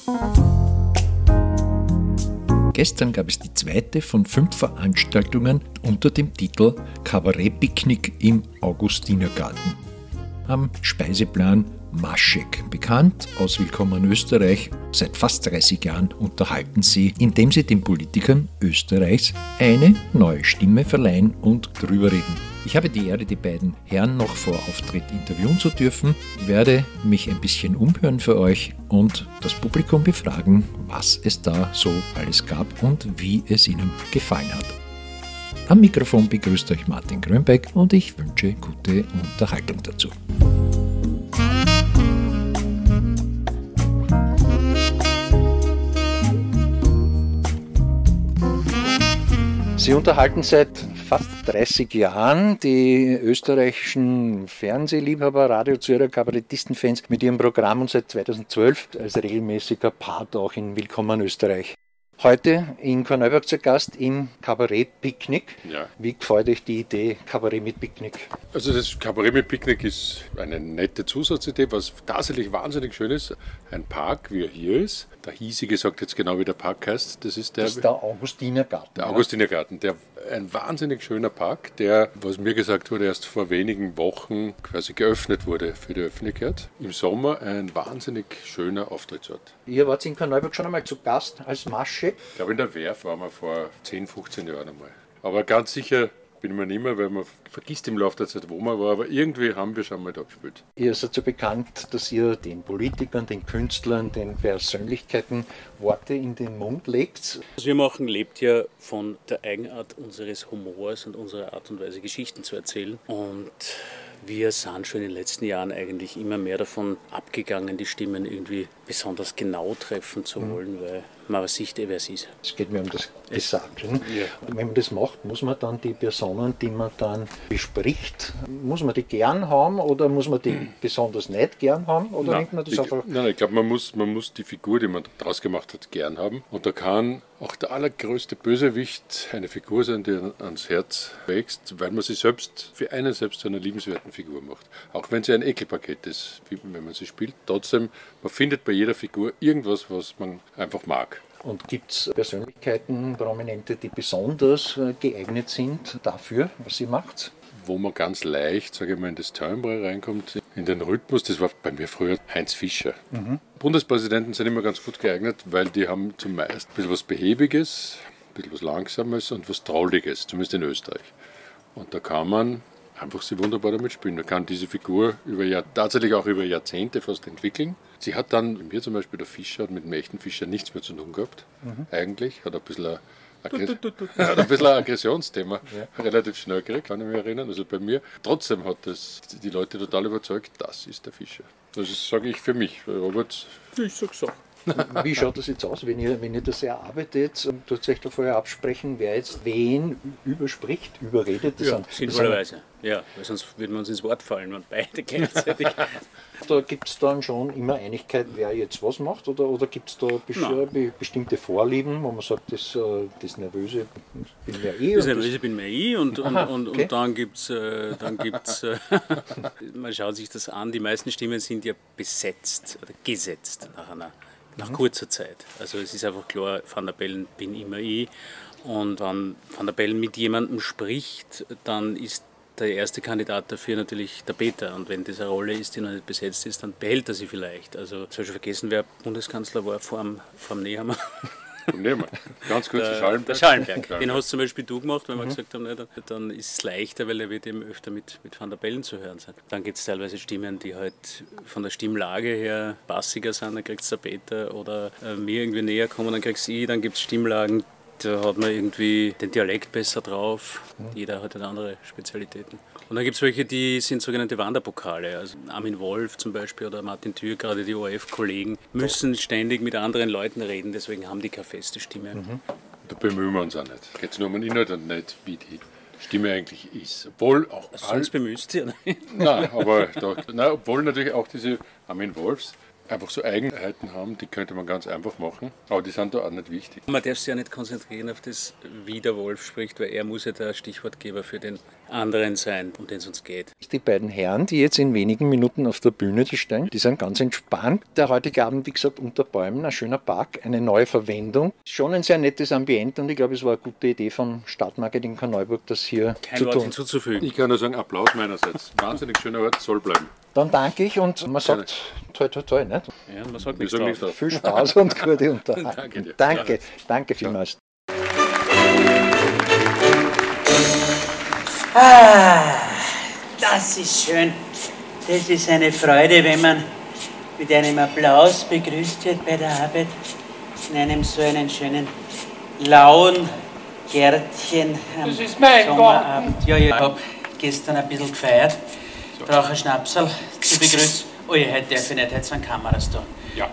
Gestern gab es die zweite von 5 Veranstaltungen unter dem Titel Kabarett-Picknick im Augustinergarten. Am Speiseplan Maschek, bekannt aus Willkommen Österreich. Seit fast 30 Jahren unterhalten sie, indem sie den Politikern Österreichs eine neue Stimme verleihen und drüber reden. Ich habe die Ehre, die beiden Herren noch vor Auftritt interviewen zu dürfen, werde mich ein bisschen umhören für euch und das Publikum befragen, was es da so alles gab und wie es ihnen gefallen hat. Am Mikrofon begrüßt euch Martin Grönbeck und ich wünsche gute Unterhaltung dazu. Sie unterhalten seit fast 30 Jahren die österreichischen Fernsehliebhaber, Radiozuhörer, Kabarettistenfans mit ihrem Programm und seit 2012 als regelmäßiger Part auch in Willkommen Österreich. Heute in Korneuburg zu Gast im Kabarett-Picknick. Ja. Wie gefällt euch die Idee Kabarett mit Picknick? Also das Kabarett mit Picknick ist eine nette Zusatzidee, was tatsächlich wahnsinnig schön ist. Ein Park, wie er hier ist. Der hiesige sagt jetzt genau, wie der Park heißt. Das ist der Augustinergarten. Der Augustinergarten, ein wahnsinnig schöner Park, der, was mir gesagt wurde, erst vor wenigen Wochen quasi geöffnet wurde für die Öffentlichkeit. Im Sommer ein wahnsinnig schöner Auftrittsort. Ihr wart in Korneuburg schon einmal zu Gast als Maschek. Ich glaube, in der Werf waren wir vor 10, 15 Jahren einmal. Aber ganz sicher bin ich mir nicht mehr, weil man vergisst im Laufe der Zeit, wo man war, aber irgendwie haben wir schon mal da gespielt. Ihr seid so bekannt, dass ihr den Politikern, den Künstlern, den Persönlichkeiten Worte in den Mund legt. Was wir machen, lebt ja von der Eigenart unseres Humors und unserer Art und Weise, Geschichten zu erzählen. Und wir sind schon in den letzten Jahren eigentlich immer mehr davon abgegangen, die Stimmen irgendwie besonders genau treffen zu wollen, weil man sieht, wer es ist. Es geht mir um das Gesagte. Ja. Und wenn man das macht, muss man dann die Personen, die man dann bespricht, muss man die gern haben oder muss man die besonders nicht gern haben? Oder nimmt man das einfach? Nein, ich glaube, man muss die Figur, die man daraus gemacht hat, gern haben. Und da kann auch der allergrößte Bösewicht eine Figur sein, die ans Herz wächst, weil man sie selbst für einen selbst zu einer liebenswerten Figur macht. Auch wenn sie ein Ekelpaket ist, wenn man sie spielt. Trotzdem, man findet bei jeder Figur irgendwas, was man einfach mag. Und gibt es Persönlichkeiten, Prominente, die besonders geeignet sind dafür, was sie macht? Wo man ganz leicht, sage ich mal, in das Timbre reinkommt, in den Rhythmus, das war bei mir früher Heinz Fischer. Bundespräsidenten sind immer ganz gut geeignet, weil die haben zumeist ein bisschen was Behäbiges, ein bisschen was Langsames und was Trauliges, zumindest in Österreich. Und da kann man einfach sie wunderbar damit spielen. Man kann diese Figur tatsächlich auch über Jahrzehnte fast entwickeln. Sie hat dann, mir zum Beispiel der Fischer, hat mit dem echten Fischer nichts mehr zu tun gehabt, eigentlich, hat ein bisschen ein Aggressionsthema relativ schnell gekriegt, kann ich mich erinnern. Also bei mir. Trotzdem hat das die Leute total überzeugt, das ist der Fischer. Das sage ich für mich. Robert, ich sag's auch. Wie schaut das jetzt aus, wenn ihr das erarbeitet? Tut euch da vorher absprechen, wer jetzt wen überredet? Sinnvollerweise. Ja, weil sonst würden wir uns ins Wort fallen und beide gleichzeitig. Da gibt es dann schon immer Einigkeit, wer jetzt was macht? Oder gibt es da bestimmte Vorlieben, wo man sagt, das Nervöse bin mehr ich? Das Nervöse bin mehr ich und dann gibt's man schaut sich das an, die meisten Stimmen sind ja besetzt oder gesetzt nach kurzer Zeit. Also es ist einfach klar, Van der Bellen bin immer ich. Und wenn Van der Bellen mit jemandem spricht, dann ist der erste Kandidat dafür natürlich der Peter. Und wenn das eine Rolle ist, die noch nicht besetzt ist, dann behält er sie vielleicht. Also soll schon vergessen, wer Bundeskanzler war vor dem Nehammer. Ganz kurz, der Schallenberg. Den hast zum Beispiel du gemacht, weil wir gesagt haben, dann ist es leichter, weil er wird eben öfter mit Van der Bellen zu hören sein. Dann gibt es teilweise Stimmen, die halt von der Stimmlage her bassiger sind, dann kriegst du der Peter oder mir irgendwie näher kommen, dann kriegst du ich, dann gibt es Stimmlagen, da hat man irgendwie den Dialekt besser drauf. Jeder hat halt andere Spezialitäten. Und dann gibt es welche, die sind sogenannte Wanderpokale. Also Armin Wolf zum Beispiel oder Martin Thür, gerade die ORF-Kollegen, müssen ständig mit anderen Leuten reden, deswegen haben die keine feste Stimme. Da bemühen wir uns auch nicht. Es geht nur um den Inhalt und nicht, wie die Stimme eigentlich ist. Obwohl auch sonst bemüßt ihr nicht. Nein, obwohl natürlich auch diese Armin Wolfs einfach so Eigenheiten haben, die könnte man ganz einfach machen, aber die sind da auch nicht wichtig. Man darf sich ja nicht konzentrieren auf das, wie der Wolf spricht, weil er muss ja der Stichwortgeber für den anderen sein, um den es uns geht. Die beiden Herren, die jetzt in wenigen Minuten auf der Bühne stehen, die sind ganz entspannt. Der heutige Abend, wie gesagt, unter Bäumen, ein schöner Park, eine neue Verwendung. Schon ein sehr nettes Ambiente und ich glaube, es war eine gute Idee vom Stadtmarketing Karneuburg, das hier zu tun. Hinzuzufügen. Ich kann nur sagen, Applaus meinerseits. Wahnsinnig schöner Ort, soll bleiben. Dann danke ich und man sagt toi toi toi, nicht? Ja, man sagt nichts drauf. Viel Spaß und gute Unterhaltung. Danke dir. Danke vielmals. Das ist schön. Das ist eine Freude, wenn man mit einem Applaus begrüßt wird bei der Arbeit. In einem so einen schönen, lauen Gärtchen am Sommerabend. Ja, ich habe gestern ein bisschen gefeiert. Ich brauche einen Schnapsal zur Begrüßung. Oh ja, heute darf ich nicht, heute sind Kameras da. Ja.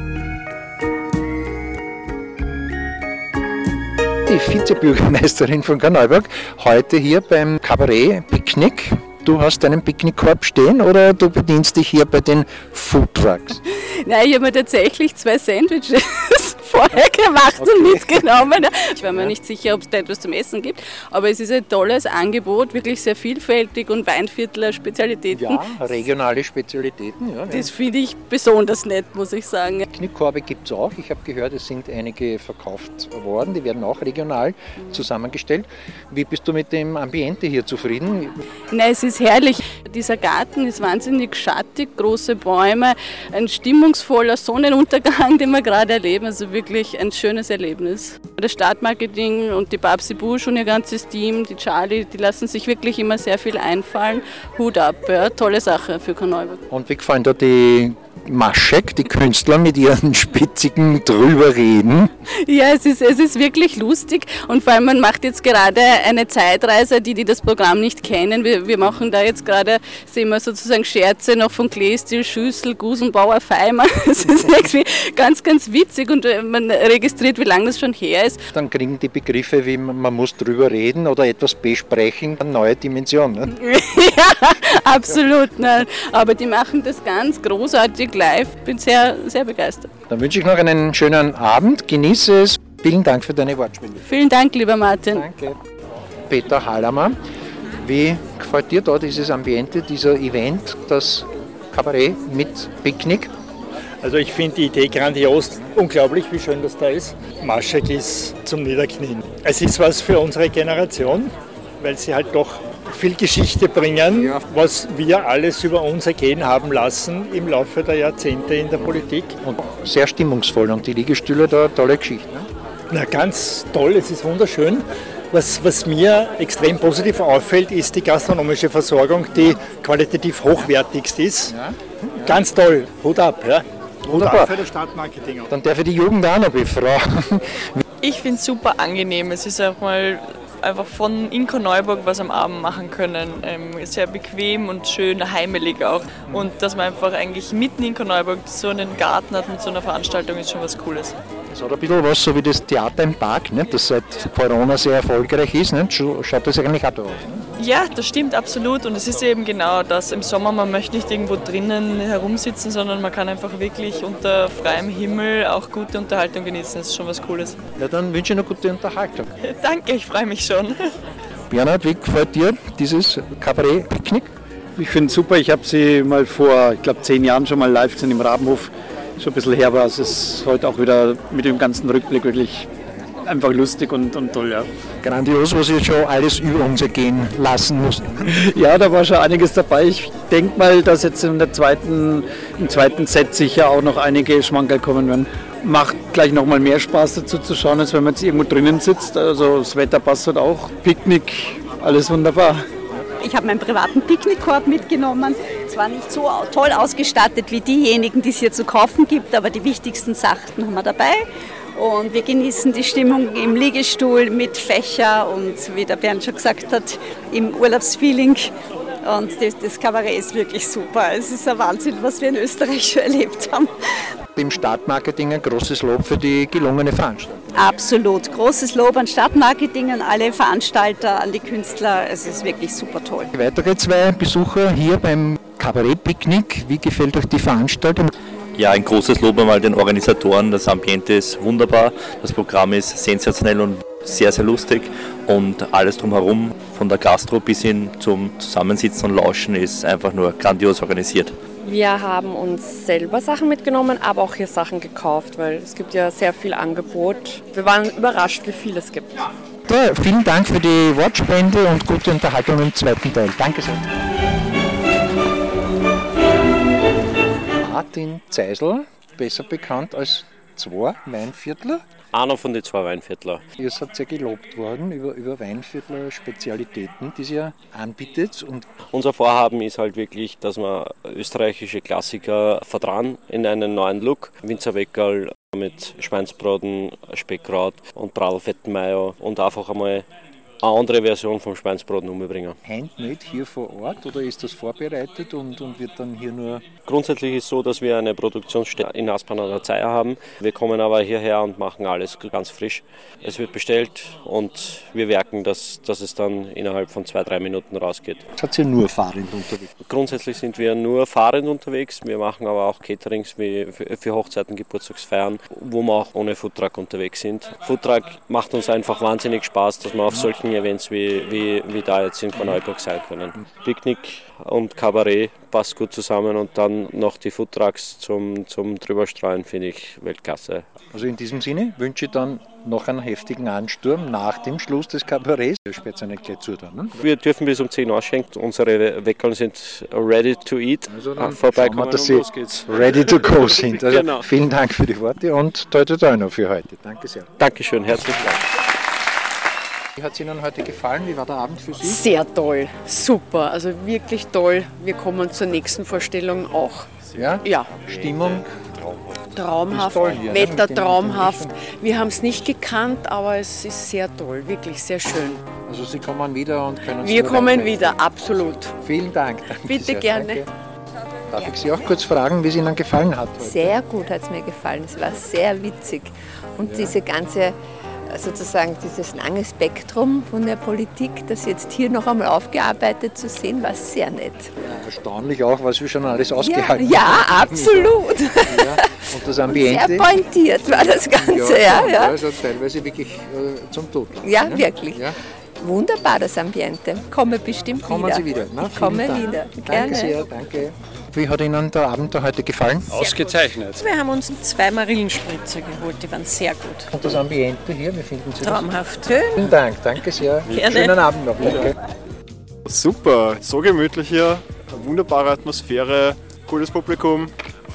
Die Vizebürgermeisterin von Karneuburg, heute hier beim Kabarett-Picknick. Du hast deinen Picknickkorb stehen oder du bedienst dich hier bei den Foodtrucks? Nein, ich habe mir tatsächlich 2 Sandwiches vorher gemacht und mitgenommen. Ich war mir nicht sicher, ob es da etwas zum Essen gibt, aber es ist ein tolles Angebot, wirklich sehr vielfältig und Weinviertler Spezialitäten. Ja, regionale Spezialitäten. Ja, das finde ich besonders nett, muss ich sagen. Picknickkorbe gibt es auch. Ich habe gehört, es sind einige verkauft worden. Die werden auch regional zusammengestellt. Wie bist du mit dem Ambiente hier zufrieden? Nein, es ist herrlich. Dieser Garten ist wahnsinnig schattig, große Bäume, ein stimmungsvoller Sonnenuntergang, den wir gerade erleben. Also wirklich ein schönes Erlebnis. Das Stadtmarketing und die Babsi Busch und ihr ganzes Team, die Charlie, die lassen sich wirklich immer sehr viel einfallen. Hut ab, ja, tolle Sache für Karneuburg. Und wie gefallen da die Maschek, die Künstler mit ihren spitzigen Drüberreden? Ja, es ist wirklich lustig und vor allem man macht jetzt gerade eine Zeitreise, die das Programm nicht kennen. Wir machen da jetzt gerade, sehen wir sozusagen Scherze noch von Kleestil, Schüssel, Gusenbauer, Feimer. Es ist irgendwie ganz, ganz witzig und man registriert, wie lange das schon her ist. Dann kriegen die Begriffe wie man muss drüber reden oder etwas besprechen eine neue Dimension. Ne? Ja, absolut. Nein. Aber die machen das ganz großartig live. Bin sehr, sehr begeistert. Dann wünsche ich noch einen schönen Abend. Genieße es. Vielen Dank für deine Wortspiele. Vielen Dank, lieber Martin. Danke. Peter Hallamer, wie gefällt dir da dieses Ambiente, dieser Event, das Kabarett mit Picknick? Also ich finde die Idee grandios, unglaublich, wie schön das da ist. Maschek ist zum Niederknien. Es ist was für unsere Generation, weil sie halt doch viel Geschichte bringen, was wir alles über uns ergehen haben lassen im Laufe der Jahrzehnte in der Politik. Und sehr stimmungsvoll und die Liegestühle da, tolle Geschichte. Ne? Na, ganz toll, es ist wunderschön. Was mir extrem positiv auffällt, ist die gastronomische Versorgung, die qualitativ hochwertigst ist. Ja. Ganz toll, Hut ab. Ja. Wunderbar. Für das Stadtmarketing auch. Dann darf ich die Jugend auch noch befragen. Ich finde es super angenehm. Es ist auch mal einfach von in Karneuburg was am Abend machen können. Sehr bequem und schön, heimelig auch. Und dass man einfach eigentlich mitten in Karneuburg so einen Garten hat mit so einer Veranstaltung, ist schon was Cooles. Es hat ein bisschen was so wie das Theater im Park, ne? Das seit Corona sehr erfolgreich ist. Ne? Schaut das eigentlich auch da aus? Ne? Ja, das stimmt absolut. Und es ist eben genau das im Sommer, man möchte nicht irgendwo drinnen herumsitzen, sondern man kann einfach wirklich unter freiem Himmel auch gute Unterhaltung genießen. Das ist schon was Cooles. Ja, dann wünsche ich noch gute Unterhaltung. Danke, ich freue mich schon. Bernhard, wie gefällt dir dieses Kabarett-Picknick? Ich finde es super. Ich habe sie mal vor, ich glaube, 10 Jahren schon mal live gesehen im Rabenhof. Schon ein bisschen her, aber es ist heute auch wieder mit dem ganzen Rückblick wirklich einfach lustig und toll. Ja. Grandios, was ihr schon alles über uns ergehen lassen mussten. Ja, da war schon einiges dabei. Ich denke mal, dass jetzt im zweiten Set sicher auch noch einige Schmankerl kommen werden. Macht gleich noch mal mehr Spaß dazu zu schauen, als wenn man jetzt irgendwo drinnen sitzt. Also das Wetter passt halt auch. Picknick, alles wunderbar. Ich habe meinen privaten Picknickkorb mitgenommen. Es war nicht so toll ausgestattet wie diejenigen, die es hier zu kaufen gibt, aber die wichtigsten Sachen haben wir dabei. Und wir genießen die Stimmung im Liegestuhl mit Fächer und, wie der Bernd schon gesagt hat, im Urlaubsfeeling. Und das Kabarett ist wirklich super. Es ist ein Wahnsinn, was wir in Österreich schon erlebt haben. Im Stadtmarketing ein großes Lob für die gelungene Veranstaltung. Absolut. Großes Lob an Stadtmarketing, an alle Veranstalter, an die Künstler. Es ist wirklich super toll. Weitere 2 Besucher hier beim Kabarett-Picknick. Wie gefällt euch die Veranstaltung? Ja, ein großes Lob einmal den Organisatoren. Das Ambiente ist wunderbar, das Programm ist sensationell und sehr, sehr lustig und alles drumherum, von der Gastro bis hin zum Zusammensitzen und Lauschen, ist einfach nur grandios organisiert. Wir haben uns selber Sachen mitgenommen, aber auch hier Sachen gekauft, weil es gibt ja sehr viel Angebot. Wir waren überrascht, wie viel es gibt. Ja, vielen Dank für die Wortspende und gute Unterhaltung im zweiten Teil. Danke sehr. Martin Zeisel, besser bekannt als zwei Weinviertler. Einer von den zwei Weinviertler. Ihr seid sehr gelobt worden über Weinviertler Spezialitäten, die ihr anbietet. Und unser Vorhaben ist halt wirklich, dass wir österreichische Klassiker vertrauen in einen neuen Look. Winzerweckerl mit Schweinsbraten, Speckkraut und Bratl-Fettenmayo und einfach einmal eine andere Version vom Schweinsbraten umbringen. Handmade hier vor Ort oder ist das vorbereitet und wird dann hier nur... Grundsätzlich ist es so, dass wir eine Produktionsstätte in Aspern an der Zeier haben. Wir kommen aber hierher und machen alles ganz frisch. Es wird bestellt und wir werken, dass es dann innerhalb von 2-3 Minuten rausgeht. Seid ihr nur fahrend unterwegs? Grundsätzlich sind wir nur fahrend unterwegs. Wir machen aber auch Caterings wie für Hochzeiten, Geburtstagsfeiern, wo wir auch ohne Foodtruck unterwegs sind. Foodtruck macht uns einfach wahnsinnig Spaß, dass wir auf solchen Events wie da jetzt in Korneuburg sein können. Picknick und Kabarett passt gut zusammen und dann noch die Foodtrucks zum Drüberstreuen finde ich Weltklasse. Also in diesem Sinne wünsche ich dann noch einen heftigen Ansturm nach dem Schluss des Kabarets. Ihr sperrt ja nicht gleich zu dann, ne? Wir dürfen bis um 10 Uhr schenken. Unsere Weckerl sind ready to eat. Also dann vorbeikommen, dass sie ready to go sind. Also genau. Vielen Dank für die Worte und toi toi toi noch für heute. Danke sehr. Dankeschön, herzlichen Dank. Wie hat es Ihnen heute gefallen? Wie war der Abend für Sie? Sehr toll, super, also wirklich toll. Wir kommen zur nächsten Vorstellung auch. Ja? Ja. Stimmung? Traumhaft, hier, Wetter ne? traumhaft. Wir haben es nicht gekannt, aber es ist sehr toll, wirklich sehr schön. Also Sie kommen wieder und können... Wir kommen wieder, absolut. Vielen Dank. Danke Bitte sehr. gerne. Danke. Darf ich Sie auch kurz fragen, wie es Ihnen gefallen hat? Heute? Sehr gut hat es mir gefallen. Es war sehr witzig. Und diese ganze, sozusagen dieses lange Spektrum von der Politik, das jetzt hier noch einmal aufgearbeitet zu sehen, war sehr nett. Ja, erstaunlich auch, was wir schon alles ausgehalten haben. Ja, absolut. Ja, und das Ambiente? Sehr pointiert war das Ganze. Ja. Also teilweise wirklich zum Tod. Ja, ne? wirklich. Ja. Wunderbar, das Ambiente. Komme bestimmt Kommen wieder. Sie wieder. Na, ich komme Dank. wieder. Danke Gerne. sehr, danke. Wie hat Ihnen der Abend da heute gefallen? Ausgezeichnet. Wir haben uns 2 Marillenspritzer geholt, die waren sehr gut. Und das Ambiente hier, wie finden Sie Traumhaft. das? Vielen Dank, danke sehr. Gerne. Schönen Abend noch. Danke. Super, so gemütlich hier, eine wunderbare Atmosphäre, cooles Publikum.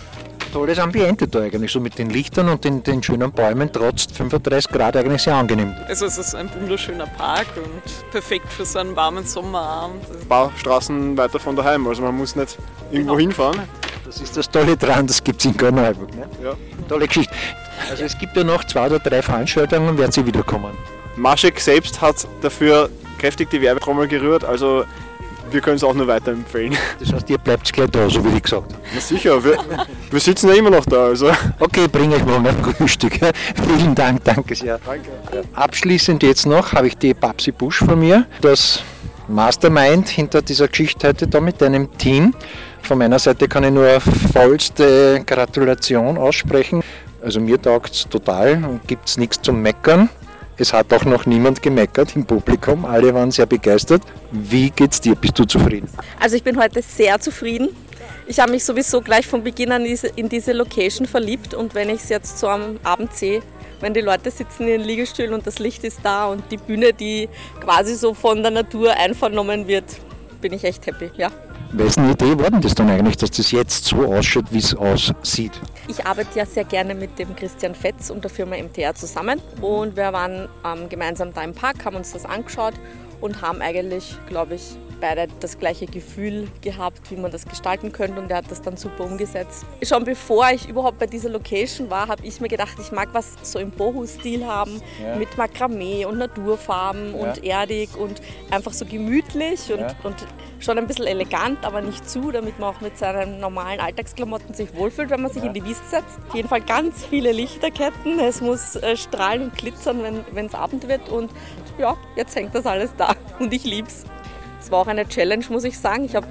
Tolles Ambiente da eigentlich, so mit den Lichtern und den schönen Bäumen, trotz 35 Grad eigentlich sehr angenehm. Also es ist ein wunderschöner Park und perfekt für so einen warmen Sommerabend. Ein paar Straßen weiter von daheim, also man muss nicht irgendwo hinfahren. Das ist das Tolle dran, das gibt es in Korneuburg. Ne? Ja. Tolle Geschichte. Also es gibt ja noch 2 oder 3 Veranstaltungen, werden Sie wiederkommen? Maschek selbst hat dafür kräftig die Werbetrommel gerührt, also wir können es auch nur weiterempfehlen. Das heißt, ihr bleibt gleich da, so wie ich gesagt habe. Na sicher, wir sitzen ja immer noch da. Also. Okay, bringe ich morgen ein Frühstück. Vielen Dank, danke sehr. Danke. Abschließend jetzt noch habe ich die Babsi Busch von mir, das Mastermind hinter dieser Geschichte heute da mit deinem Team. Von meiner Seite kann ich nur vollste Gratulation aussprechen. Also mir taugt es total und gibt es nichts zum Meckern. Es hat auch noch niemand gemeckert im Publikum, alle waren sehr begeistert. Wie geht's dir? Bist du zufrieden? Also ich bin heute sehr zufrieden. Ich habe mich sowieso gleich von Beginn an in diese Location verliebt und wenn ich es jetzt so am Abend sehe, wenn die Leute sitzen in den Liegestühlen und das Licht ist da und die Bühne, die quasi so von der Natur einvernommen wird, bin ich echt happy, ja. Wessen Idee war denn das dann eigentlich, dass das jetzt so ausschaut, wie es aussieht? Ich arbeite ja sehr gerne mit dem Christian Fetz und der Firma MTR zusammen und wir waren gemeinsam da im Park, haben uns das angeschaut und haben eigentlich, glaube ich, beide das gleiche Gefühl gehabt, wie man das gestalten könnte und er hat das dann super umgesetzt. Schon bevor ich überhaupt bei dieser Location war, habe ich mir gedacht, ich mag was so im Boho-Stil haben, mit Makramee und Naturfarben und erdig und einfach so gemütlich und schon ein bisschen elegant, aber nicht zu, damit man auch mit seinen normalen Alltagsklamotten sich wohlfühlt, wenn man sich in die Wiese setzt. Auf jeden Fall ganz viele Lichterketten, es muss strahlen und glitzern, wenn es Abend wird und ja, jetzt hängt das alles da und ich lieb's. Es war auch eine Challenge, muss ich sagen. Ich habe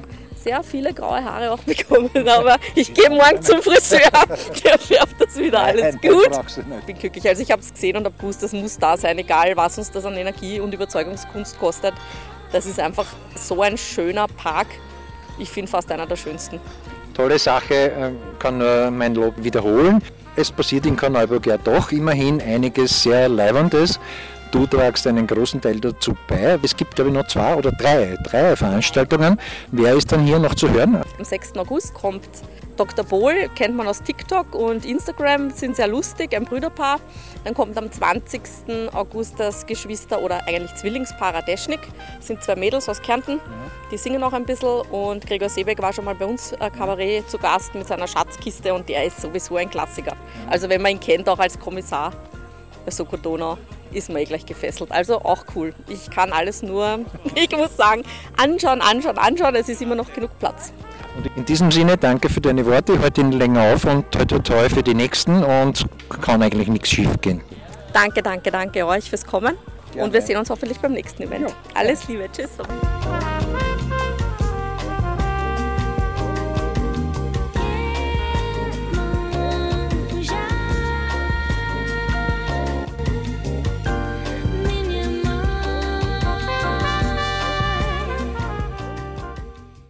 sehr viele graue Haare auch bekommen, aber ich gehe morgen zum Friseur, der färbt das wieder alles gut. Ich bin glücklich, also ich habe es gesehen und habe gewusst, das muss da sein, egal was uns das an Energie und Überzeugungskunst kostet. Das ist einfach so ein schöner Park, ich finde fast einer der schönsten. Tolle Sache, kann nur mein Lob wiederholen. Es passiert in Korneuburg ja doch immerhin einiges sehr Leibendes. Du tragst einen großen Teil dazu bei. Es gibt, glaube ich, noch 2 oder 3 Veranstaltungen. Wer ist dann hier noch zu hören? Am 6. August kommt Dr. Bohl, kennt man aus TikTok und Instagram, sind sehr lustig, ein Brüderpaar. Dann kommt am 20. August das Geschwister- oder eigentlich Zwillingspaar Radeschnik. Das sind 2 Mädels aus Kärnten, die singen auch ein bisschen. Und Gregor Seebeck war schon mal bei uns Kabarett zu Gast mit seiner Schatzkiste und der ist sowieso ein Klassiker. Also wenn man ihn kennt, auch als Kommissar bei Soko Donau, ist man gleich gefesselt. Also auch cool. Ich kann alles nur, ich muss sagen, anschauen. Es ist immer noch genug Platz. Und in diesem Sinne, danke für deine Worte. Ich halte ihn länger auf und toi toi toi für die nächsten und kann eigentlich nichts schief gehen. Danke euch fürs Kommen und wir sehen uns hoffentlich beim nächsten Event. Alles Liebe, tschüss.